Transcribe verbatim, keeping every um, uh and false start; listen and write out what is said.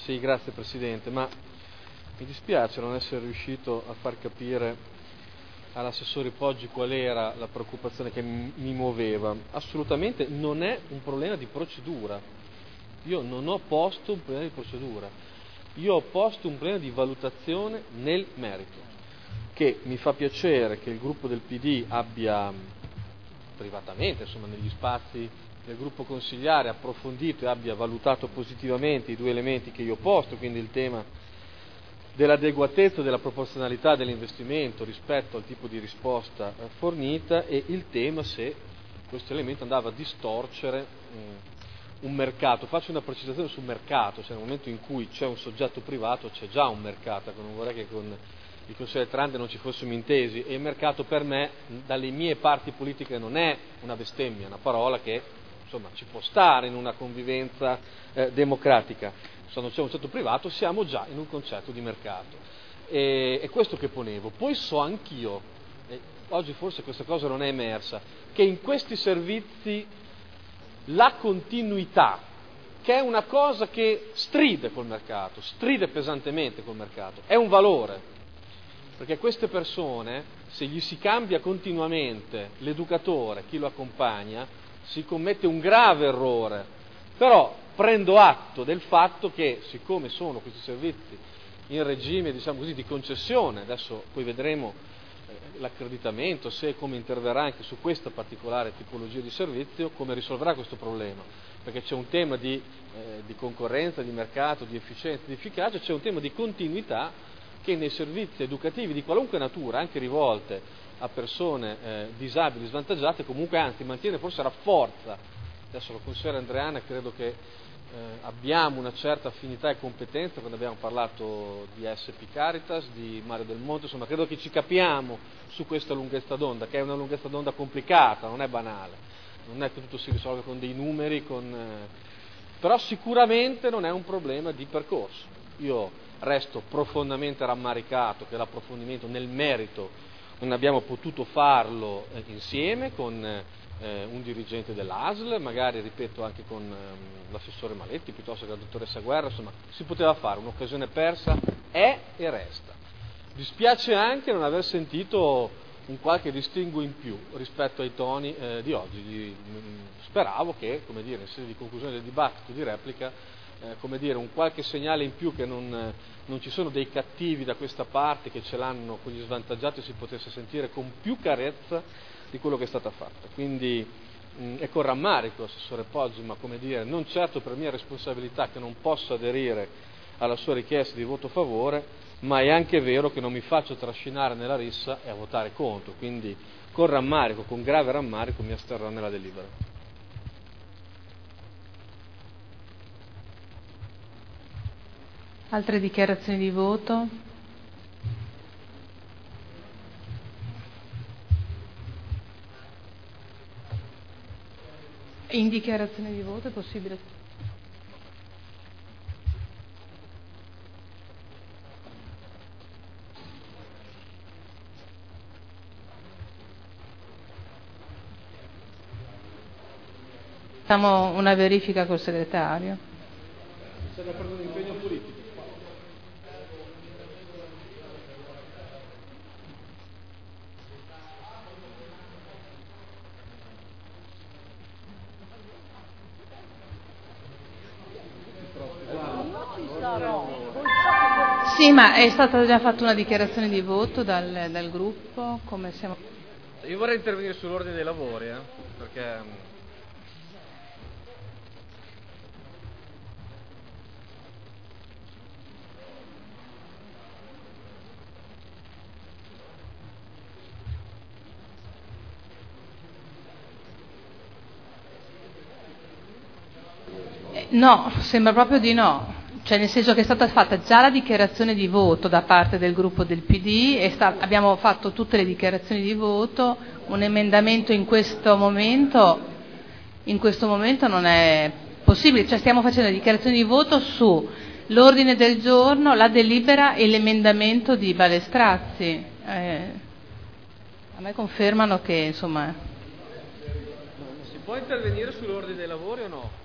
Sì, grazie Presidente, ma mi dispiace non essere riuscito a far capire all'assessore Poggi qual era la preoccupazione che mi muoveva. Assolutamente non è un problema di procedura. Io non ho posto un problema di procedura. Io ho posto un problema di valutazione nel merito, che mi fa piacere che il gruppo del P D abbia privatamente, insomma negli spazi del gruppo consigliare, approfondito e abbia valutato positivamente i due elementi che io ho posto, quindi il tema dell'adeguatezza e della proporzionalità dell'investimento rispetto al tipo di risposta fornita, e il tema se questo elemento andava a distorcere mh, un mercato. Faccio una precisazione sul mercato, cioè nel momento in cui c'è un soggetto privato c'è già un mercato, ecco, non vorrei che con il consigliere Trante non ci fossimo intesi, e il mercato per me dalle mie parti politiche non è una bestemmia, è una parola che insomma ci può stare in una convivenza eh, democratica. Quando c'è un soggetto privato siamo già in un concetto di mercato, e è questo che ponevo. Poi so anch'io, e oggi forse questa cosa non è emersa, che in questi servizi la continuità, che è una cosa che stride col mercato, stride pesantemente col mercato, è un valore. Perché queste persone, se gli si cambia continuamente l'educatore, chi lo accompagna, si commette un grave errore. Però prendo atto del fatto che, siccome sono questi servizi in regime, diciamo così, di concessione, adesso poi vedremo eh, l'accreditamento, se e come interverrà anche su questa particolare tipologia di servizio, come risolverà questo problema, perché c'è un tema di, eh, di concorrenza, di mercato, di efficienza, di efficacia, c'è un tema di continuità che nei servizi educativi di qualunque natura, anche rivolte a persone eh, disabili, svantaggiate, comunque anzi mantiene, forse rafforza. Adesso la consigliera Andreana credo che eh, abbiamo una certa affinità e competenza quando abbiamo parlato di S P Caritas, di Mario Del Monte, insomma credo che ci capiamo su questa lunghezza d'onda, che è una lunghezza d'onda complicata, non è banale, non è che tutto si risolve con dei numeri, con, eh, però sicuramente non è un problema di percorso. Io resto profondamente rammaricato che l'approfondimento nel merito non abbiamo potuto farlo eh, insieme con eh, un dirigente dell'A S L, magari ripeto anche con eh, l'assessore Maletti piuttosto che la dottoressa Guerra, insomma si poteva fare, un'occasione persa è e resta. Dispiace anche non aver sentito un qualche distinguo in più rispetto ai toni eh, di oggi. Di, mh, speravo che, come dire, in sede di conclusione del dibattito, di replica, eh, come dire, un qualche segnale in più che non, non ci sono dei cattivi da questa parte, che ce l'hanno con gli svantaggiati, si potesse sentire con più chiarezza di quello che è stata fatta. Quindi mh, è con rammarico, assessore Poggi, ma come dire, non certo per mia responsabilità, che non posso aderire alla sua richiesta di voto a favore, ma è anche vero che non mi faccio trascinare nella rissa e a votare contro, quindi con rammarico, con grave rammarico mi asterrò nella delibera. Altre dichiarazioni di voto? In dichiarazione di voto è possibile? Facciamo una verifica col segretario. Serve per un impegno politico. Sì, ma è stata già fatta una dichiarazione di voto dal, dal gruppo? Come siamo... Io vorrei intervenire sull'ordine dei lavori, eh, perché... No, sembra proprio di no. Cioè nel senso che è stata fatta già la dichiarazione di voto da parte del gruppo del P D, e sta, abbiamo fatto tutte le dichiarazioni di voto, un emendamento in questo momento, in questo momento non è possibile, cioè stiamo facendo le dichiarazioni di voto su l'ordine del giorno, la delibera e l'emendamento di Balestrazzi. Eh, a me confermano che insomma... Si può intervenire sull'ordine dei lavori o no?